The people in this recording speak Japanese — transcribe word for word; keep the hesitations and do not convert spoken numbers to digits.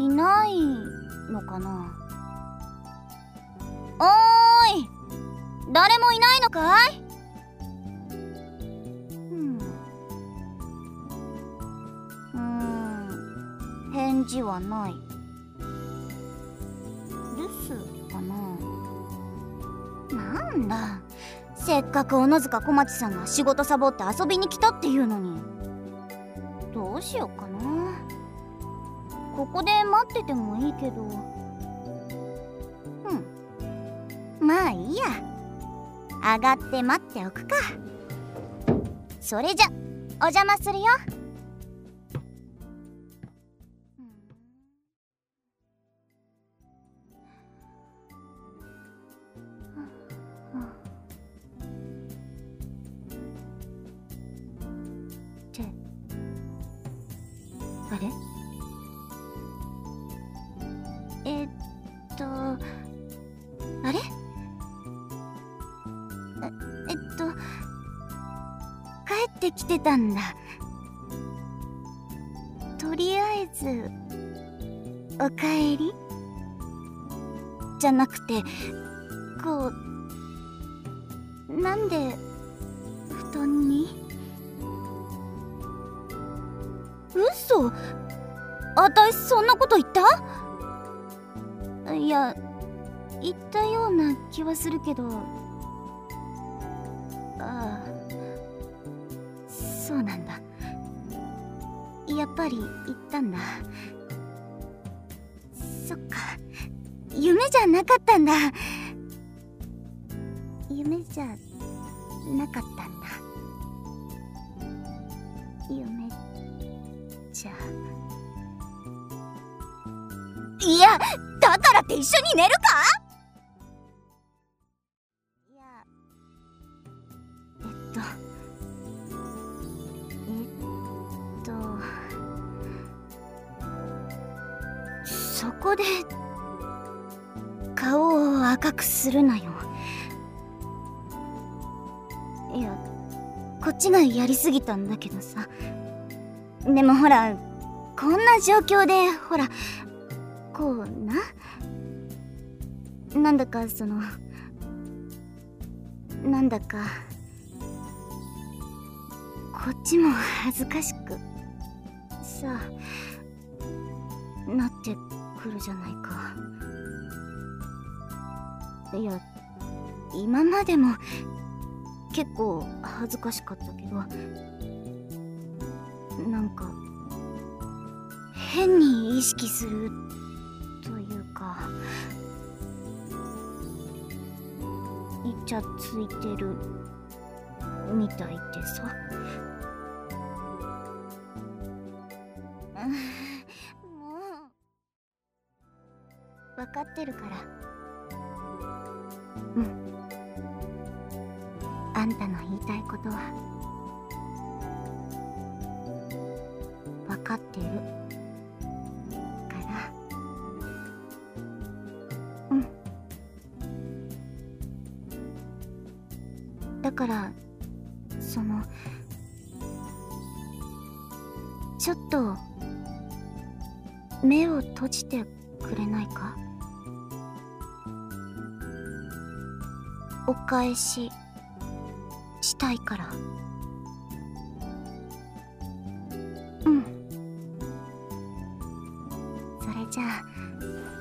いないのかな。おーい、誰もいないのかい？うんうーん返事はない。留守かな。なんだ、せっかく小野塚小町さんが仕事サボって遊びに来たっていうのに。どうしようかな。ここで待っててもいいけど。うんまあいいや、上がって待っておくか。それじゃお邪魔するよ。ってあれ？えっとあれ？ええっと帰ってきてたんだ。とりあえずおかえりじゃなくて、こうなんで布団に？嘘？あたいそんなこと言った？いや、言ったような気はするけど。ああ、そうなんだ。やっぱり言ったんだ。そっか、夢じゃなかったんだ。夢じゃなかったんだ。夢じゃ。いや、だからって一緒に寝るか？いや、えっとえっとそこで顔を赤くするなよ。いや、こっちがやりすぎたんだけどさ。でもほら、こんな状況でほらこうな、なんだかそのなんだかこっちも恥ずかしくさなってくるじゃないか。いや、今までも結構恥ずかしかったけど、なんか変に意識するというか、イチャついてるみたいでさ。もう分かってるから。うん、あんたの言いたいことは分かってるから。うんだからそのちょっと目を閉じてくれないか？お返ししたいから。うんそれじゃあ